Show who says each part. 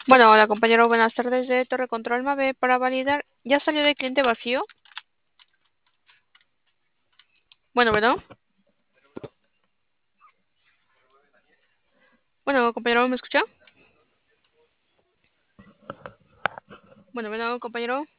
Speaker 1: Bueno, hola compañero, buenas tardes de Torre Control Mave para validar. ¿Ya salió de cliente vacío? Bueno. Bueno, compañero, ¿me escucha? Bueno, compañero.